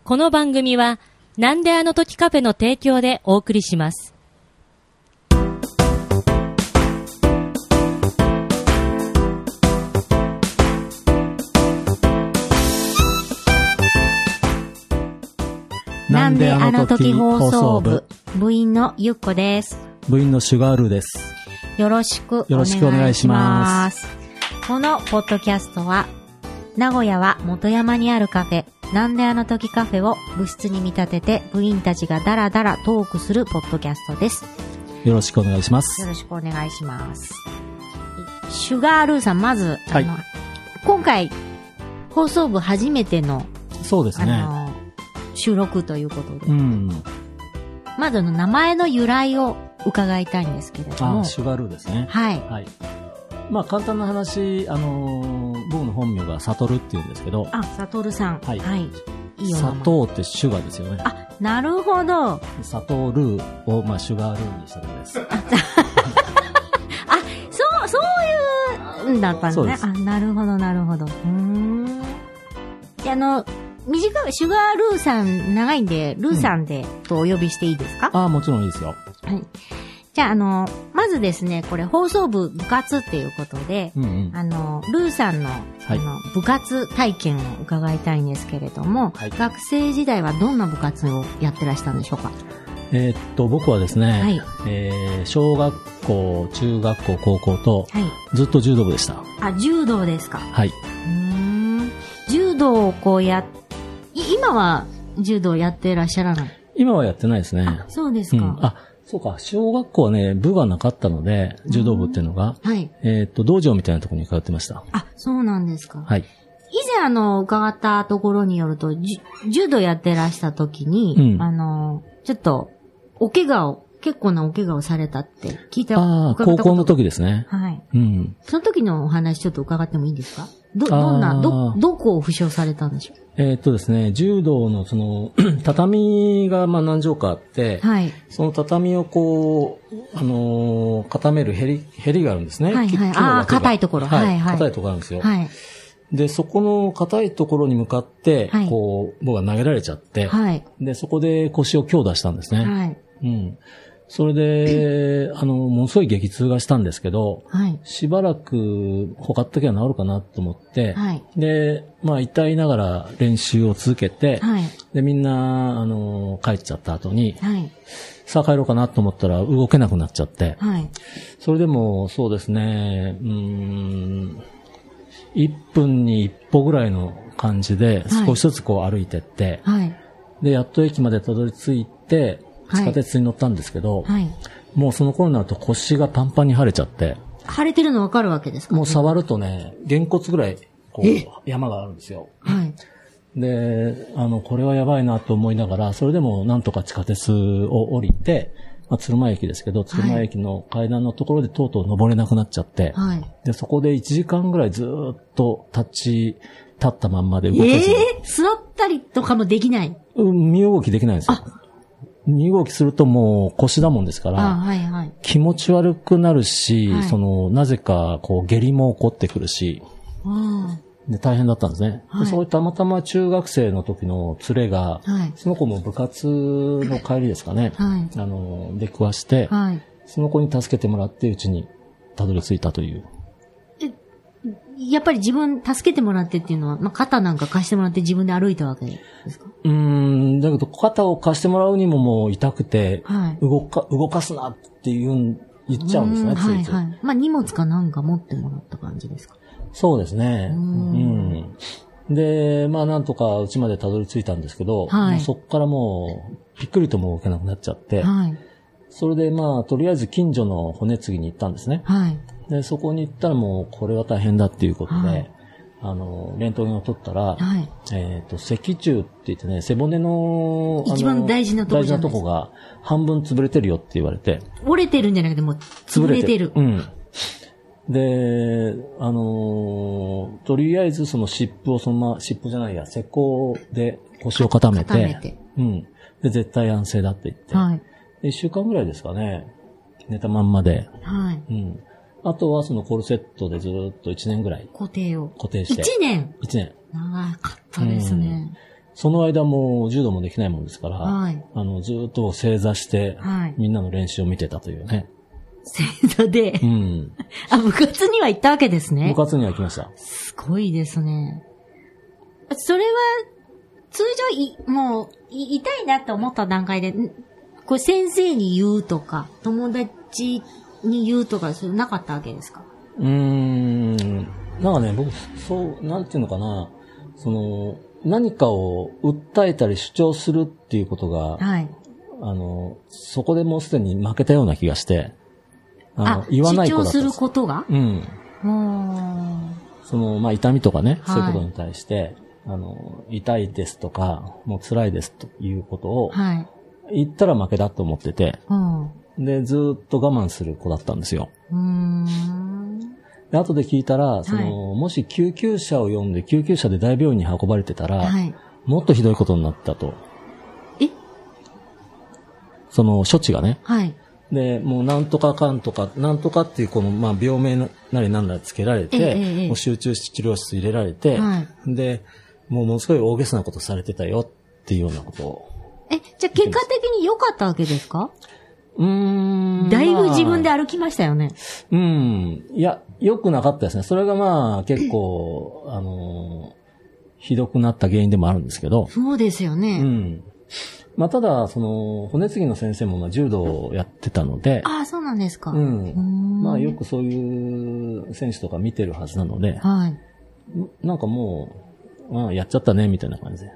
この番組はなんであの時カフェの提供でお送りします。 なんであの時放送部、部員のゆっこです。 部員のシュガールーです。 よろしくお願いします。このポッドキャストは、名古屋は本山にあるカフェ、なんであの時カフェを部室に見立てて部員たちがダラダラトークするポッドキャストです。 よろしくお願いします。 よろしくお願いします。シュガールーさん、まず、 はい、 今回放送部初めての、 そうですね。 収録ということで、まず名前の由来を伺いたいんですけれども。 シュガールーですね。 はい。 はい。まあ簡単な話、僕の本名がサトルって言うんですけど。 サトルさん。 はい。 はい。いいよ。 砂糖ってシュガーですよね。 なるほど。 砂糖ルーを、シュガールーにしてるんです。 そういうんだったんですね。なるほど、なるほど。短い、シュガールーさん、長いんで、ルーさんで、とお呼びしていいですか？ もちろんいいですよ。 はい。じゃあ、まずですね、これ放送部部活っていうことで、ルーさんの、部活体験を伺いたいんですけれども、学生時代はどんな部活をやってらしたんでしょうか？ 僕はですね、小学校、中学校、高校と、ずっと柔道部でした。 柔道ですか？ はい。 柔道を今は柔道やってらっしゃらない？ 今はやってないですね。 そうですか。 そうか。小学校はね、部がなかったので、柔道部っていうのが、道場みたいなところに通ってました。 そうなんですか。 はい。 以前伺ったところによると、柔道やってらした時に、ちょっと、結構なお怪我をされたって聞いた。 高校の時ですね。 はい。その時のお話ちょっと伺ってもいいですか？どこを負傷されたんでしょう？ ですね、柔道の畳が何畳かあって、その畳を固めるヘリがあるんですね。 硬いところ。 硬いところあるんですよ。で、そこの硬いところに向かって、僕が投げられちゃって、で、そこで腰を強打したんですね。それで、ものすごい激痛がしたんですけど、しばらく他っときは治るかなと思って、で、痛いながら練習を続けて、で、みんな、帰っちゃった後に、さあ帰ろうかなと思ったら動けなくなっちゃって、それでも、そうですね、1分に1歩ぐらいの感じで、少しずつ歩いてって、で、やっと駅までたどり着いて、地下鉄に乗ったんですけど、もうその頃になると腰がパンパンに腫れちゃって。 腫れてるのわかるわけですか？ もう触るとね、げんこつぐらい、山があるんですよ。で、これはやばいなと思いながら、それでもなんとか地下鉄を降りて、鶴間駅ですけど、鶴間駅の階段のところでとうとう登れなくなっちゃって、で、そこで1時間ぐらいずーっと立ったまんまで動けずに。 座ったりとかもできない？ 身動きできないんですよ。身動きするともう腰だもんですから、気持ち悪くなるし、なぜか下痢も起こってくるし、で大変だったんですね。でそういうたまたま中学生の時の連れが、その子も部活の帰りですかね、出くわして、その子に助けてもらってうちにたどり着いたという。 やっぱり助けてもらってっていうのは、肩なんか貸してもらって自分で歩いたわけですか？ だけど肩を貸してもらうにももう痛くて、動かすなって言っちゃうんですね、ついつい。 荷物かなんか持ってもらった感じですか？ そうですね。で、なんとかうちまでたどり着いたんですけど、もうそっからもう、びっくりとも動けなくなっちゃって、それでとりあえず近所の骨継ぎに行ったんですね。で、そこに行ったらもう、これは大変だっていうことで、レントゲンを取ったら、脊柱って言ってね、背骨の、 一番大事なところじゃないですか。 大事なとこが半分潰れてるよって言われて。 折れてるんじゃなくてもう潰れてる。 で、とりあえずその湿布を湿布じゃないや、石膏で腰を固めて、で、絶対安静だって言って、で1週間ぐらいですかね、寝たまんまで、あとはそのコルセットでずっと1年ぐらい。 固定して。 1年 ?1 年長かったですね。 その間も柔道もできないもんですから、 はい、 ずっと正座して、はい、みんなの練習を見てたというね。 正座で、 うん。 部活には行ったわけですね。 部活には行きました。 すごいですね。それは、通常もう、痛いなって思った段階で、これ先生に言うとか、友達に言うとか、それなかったわけですか？ なんかね、僕、なんていうのかな、何かを訴えたり主張するっていうことが、はい、そこでもうすでに負けたような気がして、言わない子だったんです。主張することが？ うん。まあ、痛みとかね、はい、そういうことに対して、痛いですとか、もう辛いですということを、言ったら負けだと思ってて、はい、で、ずーっと我慢する子だったんですよ。で、後で聞いたら、もし救急車を呼んで、救急車で大病院に運ばれてたら、はい、もっとひどいことになったと。処置がね。はい。で、もうなんとかかんとか、なんとかっていうまあ、病名なりなんなりつけられて、もう集中治療室入れられて、はい、で、ものすごい大げさなことされてたよっていうようなことを。 じゃあ結果的に良かったわけですか？だいぶ自分で歩きましたよね。 いや、良くなかったですね。それがまあ、結構、ひどくなった原因でもあるんですけど。 そうですよね。 まあ、ただ、骨継ぎの先生も柔道をやってたので。 ああ、そうなんですか。 まあ、よくそういう選手とか見てるはずなので。はい。なんかもう、やっちゃったね、みたいな感じで。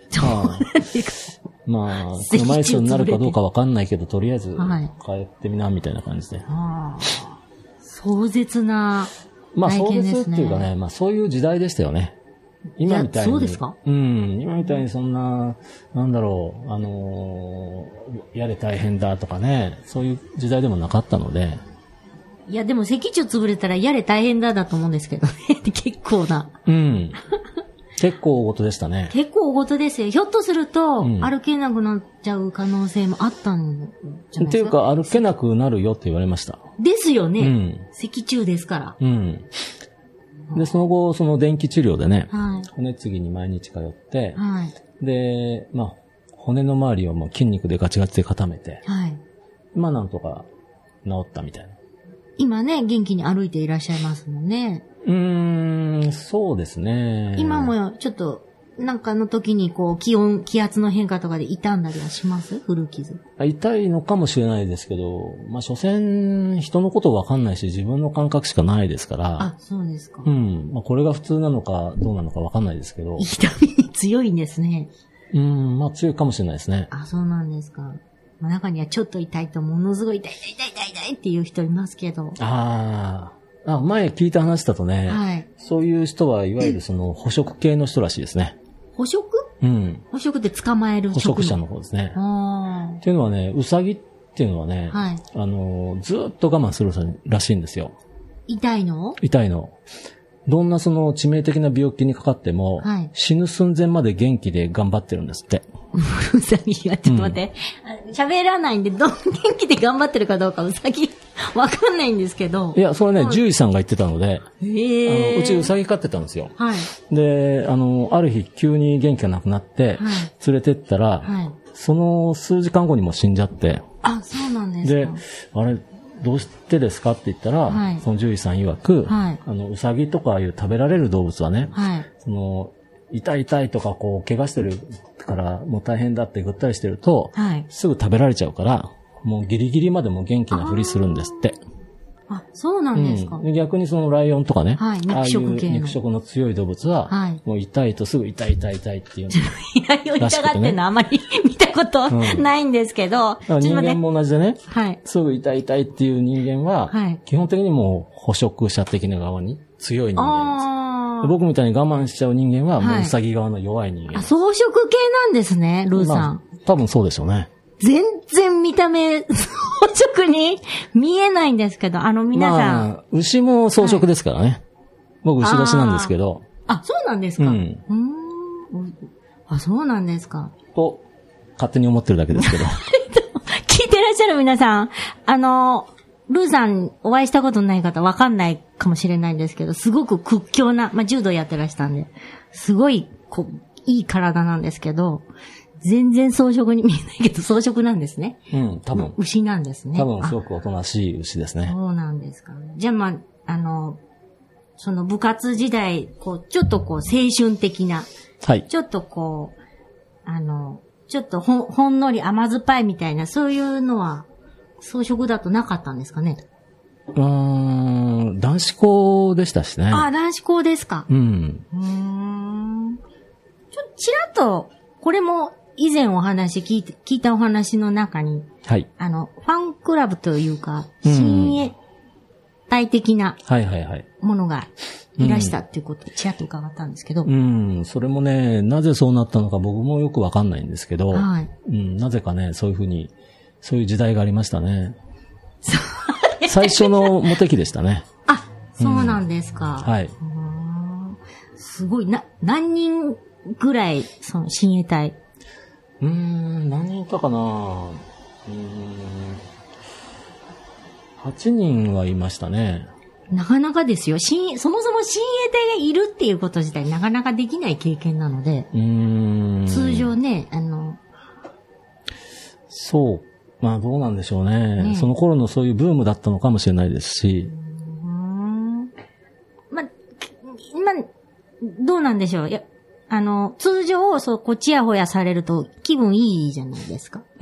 まあ、その枚数になるかどうかわかんないけど、とりあえず、帰ってみな、みたいな感じで。 壮絶なまあ、壮絶っていうかね、まあ、そういう時代でしたよね。今みたいに。 そうですか？ 今みたいにそんな、なんだろう、やれ大変だとかね、そういう時代でもなかったので。 いや、でも、脊柱潰れたらやれ大変だと思うんですけどね。結構な。 結構大事でしたね。 結構大事ですよ。ひょっとすると、歩けなくなっちゃう可能性もあったんじゃないですか？ っていうか、歩けなくなるよって言われました。 ですよね。脊柱ですから。 で、その後、電気治療でね、骨継ぎに毎日通って、で、まあ、骨の周りをもう筋肉でガチガチで固めて、まあ、なんとか治ったみたいな。 今ね、元気に歩いていらっしゃいますもんね。 そうですね。 今もちょっと、なんかの時に気圧の変化とかで痛んだりはします？古傷。 痛いのかもしれないですけど、まあ、所詮人のことわかんないし、自分の感覚しかないですから。 あ、そうですか。 まあ、これが普通なのかどうなのかわかんないですけど。 痛みに強いんですね。 まあ、強いかもしれないですね。 あ、そうなんですか。まあ、中にはちょっと痛いとものすごい痛いっていう人いますけど。 前聞いた話だとね、そういう人はいわゆる捕食系の人らしいですね。 捕食？捕食って捕まえる捕食者の方ですね。っていうのはね、ウサギっていうのはね、ずーっと我慢するらしいんですよ。 痛いの？ 痛いの。どんな致命的な病気にかかっても、死ぬ寸前まで元気で頑張ってるんですって。 ウサギはちょっと待って。喋らないんで、元気で頑張ってるかどうかウサギわかんないんですけど。 いや、それね、獣医さんが言ってたので、うちウサギ飼ってたんですよ。で、ある日急に元気がなくなって、連れてったら、その数時間後にも死んじゃって。 あ、そうなんですか。 で、あれ、どうしてですかって言ったら、その獣医さん曰く、ウサギとかいう食べられる動物はね、痛いとか怪我してるからもう大変だってぐったりしてると、すぐ食べられちゃうから、もうギリギリまでも元気なふりするんですって。 あ、そうなんですか。 で逆にライオンとかね、ああいう肉食の強い動物は、もう痛いとすぐ痛いっていうライオン痛がってんのあまり見たことないんですけど。 人間も同じでね、すぐ痛いっていう人間は、基本的にもう捕食者的な側に強い人間です。僕みたいに我慢しちゃう人間は、もうウサギ側の弱い人間。 草食系なんですね、ルーさん。 多分そうでしょうね。 全然見た目、草食に見えないんですけど、皆さん。 牛も草食ですからね。僕、牛年なんですけど。 あ、そうなんですか。あ、そうなんですか。 と、勝手に思ってるだけですけど。 聞いてらっしゃる皆さん、ルーさんお会いしたことない方わかんないかもしれないんですけど、すごく屈強な、柔道やってらしたんで、すごい、 いい体なんですけど、全然装飾に見えないけど、装飾なんですね。 うん、多分。 牛なんですね。 多分すごくおとなしい牛ですね。 そうなんですか。じゃあまあ、その部活時代、ちょっと青春的な。 はい。 ちょっとちょっとほんのり甘酸っぱいみたいな、そういうのは、装飾だとなかったんですかね。 男子校でしたしね。 あ、男子校ですか。 うん。 ちらっと、これも以前聞いたお話の中に、 はい。 ファンクラブというか、親衛隊的なものがいらしたっていうことをちらっと伺ったんですけど。 それもね、なぜそうなったのか僕もよくわかんないんですけど、はい。なぜかね、そういう時代がありましたね。最初のモテ期でしたね。 あ、そうなんですか。 はい。 すごい、何人ぐらい、親衛隊。 何人いたかな8人はいましたね。 なかなかですよ。そもそも親衛隊がいるっていうこと自体なかなかできない経験なので。通常ね、 そう。まあどうなんでしょうね。その頃のそういうブームだったのかもしれないですし。 まあ、どうなんでしょう。いや、通常、ちやほやされると気分いいじゃないですか。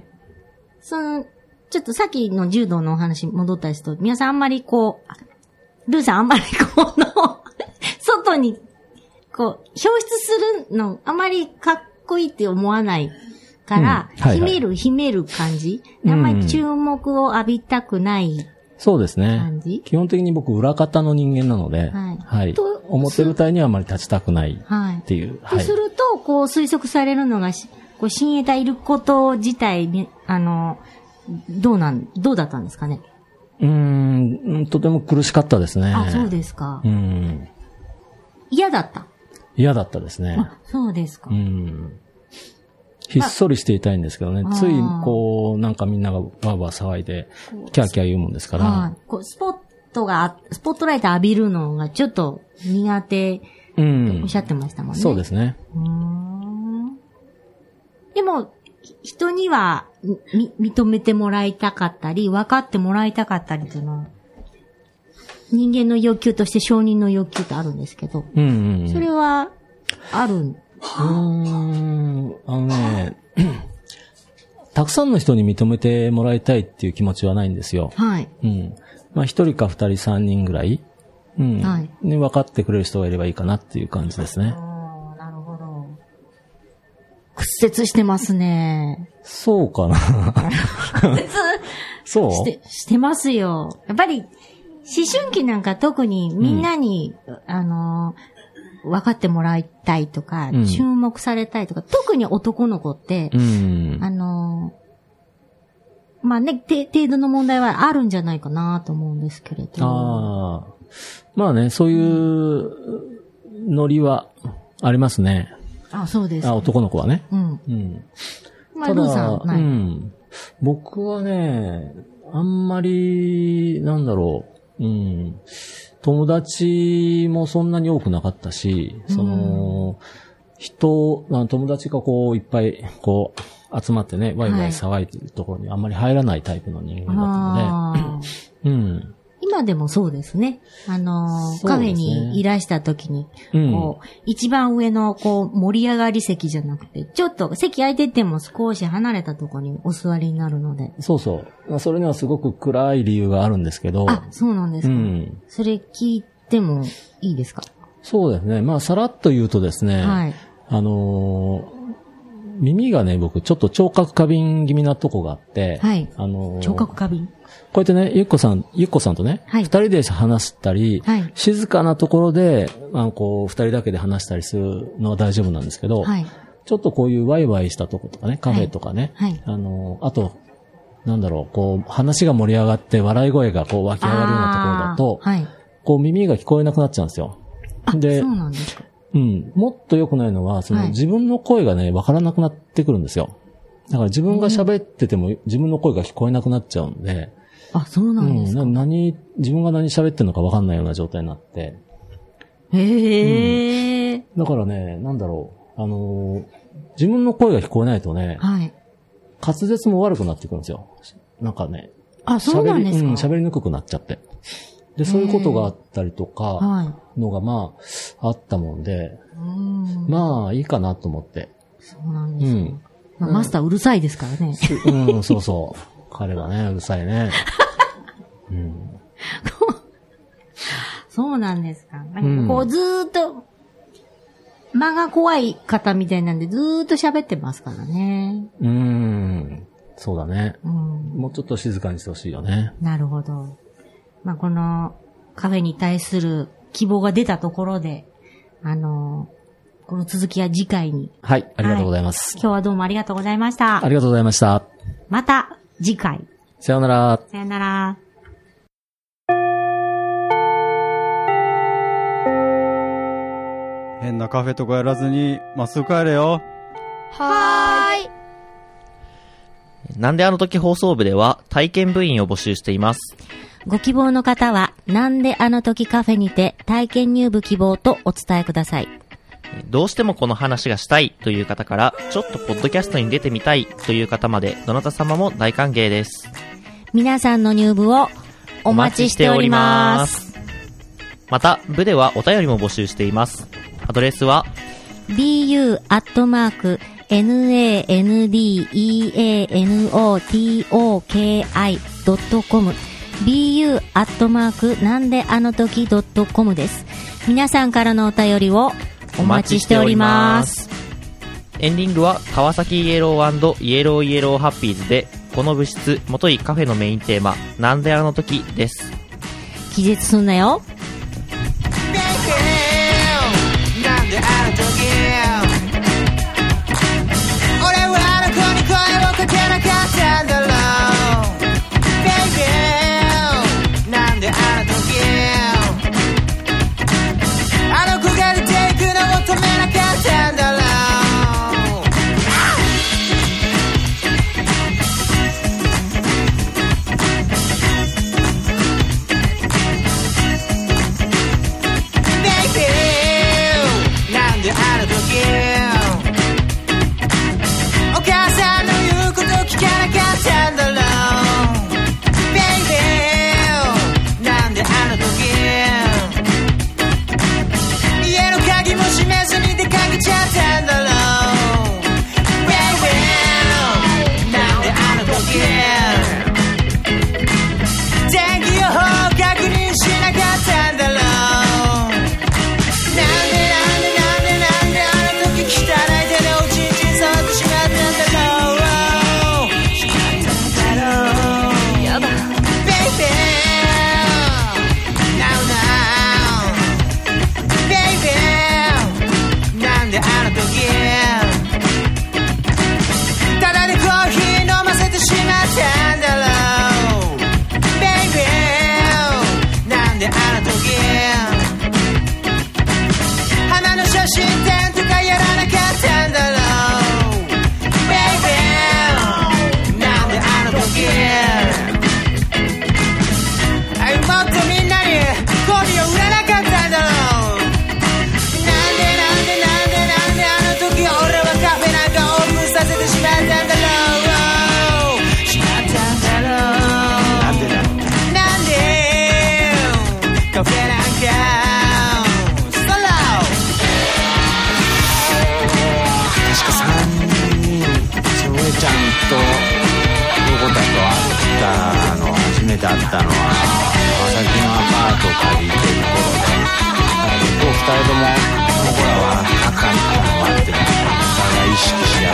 ちょっとさっきの柔道のお話戻ったりすると、皆さんあんまりルーさんあんまり外に、表出するの、あまりかっこいいって思わないから、秘める感じ。あんまり注目を浴びたくない感じ。 そうですね。基本的に僕、裏方の人間なので、はい。表舞台にはあまり立ちたくないっていう。 はい。とすると、推測されるのが、親衛隊いること自体に、どうだったんですかね。 とても苦しかったですね。 あ、そうですか。嫌だった。 嫌だったですね。 あ、そうですか。 ひっそりしていたいんですけどね。つい、なんかみんながわーわー騒いで、キャーキャー言うもんですから。 スポットライト浴びるのがちょっと苦手っておっしゃってましたもんね。 そうですね。 でも、人には認めてもらいたかったり、分かってもらいたかったりというのは、人間の欲求として承認の欲求ってあるんですけど、それは、あるたくさんの人に認めてもらいたいっていう気持ちはないんですよ。 はい。 まあ一人か二人三人ぐらい、はい。ね、分かってくれる人がいればいいかなっていう感じですね。 なるほど。屈折してますね。 そうかな。そうしてますよ。やっぱり、思春期なんか特にみんなに、分かってもらいたいとか、注目されたいとか、特に男の子って、まあね、程度の問題はあるんじゃないかなと思うんですけれど。 まあね、そういうノリはありますね。 あ、そうです、ね。 男の子はね。 まあ、ルーさん、はい。 僕はね、あんまり、友達もそんなに多くなかったし、友達がいっぱい、集まってね、ワイワイ騒いでるところにあんまり入らないタイプの人間だったので、 今でもそうですね。カフェにいらした時に、一番上の、盛り上がり席じゃなくて、ちょっと席空いてても少し離れたところにお座りになるので。 そうそう。それにはすごく暗い理由があるんですけど。 あ、そうなんですか。それ聞いてもいいですか？ そうですね。まあ、さらっと言うとですね、はい。耳がね、僕、ちょっと聴覚過敏気味なとこがあって、 はい。聴覚過敏？ こうやってね、ゆっこさんとね、二人で話したり、静かなところで、二人だけで話したりするのは大丈夫なんですけど、ちょっとこういうワイワイしたとことかね、カフェとかね、あと、話が盛り上がって笑い声が湧き上がるようなところだと、耳が聞こえなくなっちゃうんですよ。 で、そうなんですか。 もっと良くないのは、自分の声がね、わからなくなってくるんですよ。だから自分が喋ってても自分の声が聞こえなくなっちゃうんで。 あ、そうなんですか。 自分が何喋ってんのかわかんないような状態になって。 へー。 だからね、 自分の声が聞こえないとね、はい。滑舌も悪くなってくるんですよ。なんかね。 あ、そうなんですか？ 喋りにくくなっちゃって。で、そういうことがあったりとか、のがまあ、あったもんで、まあ、いいかなと思って。 そうなんですよ。まあ、マスターうるさいですからね。 そうそう。彼はね、うるさいね。 そうなんですか。なんかこう、ずーっと、間が怖い方みたいなんで、ずーっと喋ってますからね。 そうだね。もうちょっと静かにしてほしいよね。 なるほど。まあ、このカフェに対する希望が出たところで、この続きは次回に。 はい、ありがとうございます。 今日はどうもありがとうございました。 ありがとうございました。 また次回。 さようなら。 さようなら。 変なカフェとかやらずに、まっすぐ帰れよ。 はーい。なんであの時放送部では体験部員を募集しています。 ご希望の方は、なんであの時カフェにて体験入部希望とお伝えください。 どうしてもこの話がしたいという方から、ちょっとポッドキャストに出てみたいという方まで、どなた様も大歓迎です。 皆さんの入部をお待ちしております。 また、部ではお便りも募集しています。アドレスは、 bu@nandeanotoki.com bu@ なんであの時 .com です。皆さんからのお便りをお待ちしております。 エンディングは川崎イエロー&イエローイエローハッピーズで、この部室もといカフェのメインテーマ、なんであの時です。 気絶すんなよ。なんであの時、俺はあの子に声をかけなかったんだろう。なんであの時、あの子が出ていくのを止めなかったんだろう。なんであの時、お母さんの言うこと聞かなかったんだろう。なんであの時、家の鍵も閉めずに出かけちゃったんだろう。なんであの時、天気予報確認しなかったんだろう。ただでコーヒー飲ませてしまったんだろう。 Baby なんであの時、花の写真展とかやらなかったんだろう。 Baby なんであの時、もっとみんなにゴミを売らなかったんだろう。俺はカフェなんかオープンさせてしまったんだろう。しまったんだろう。なんでカフェなんかストロー。 確か3人それちゃんと横田と会ったの初めて会ったのは川崎のアパートを借りてる頃で、2人ともこの頃はあかんから待ってお互い意識し合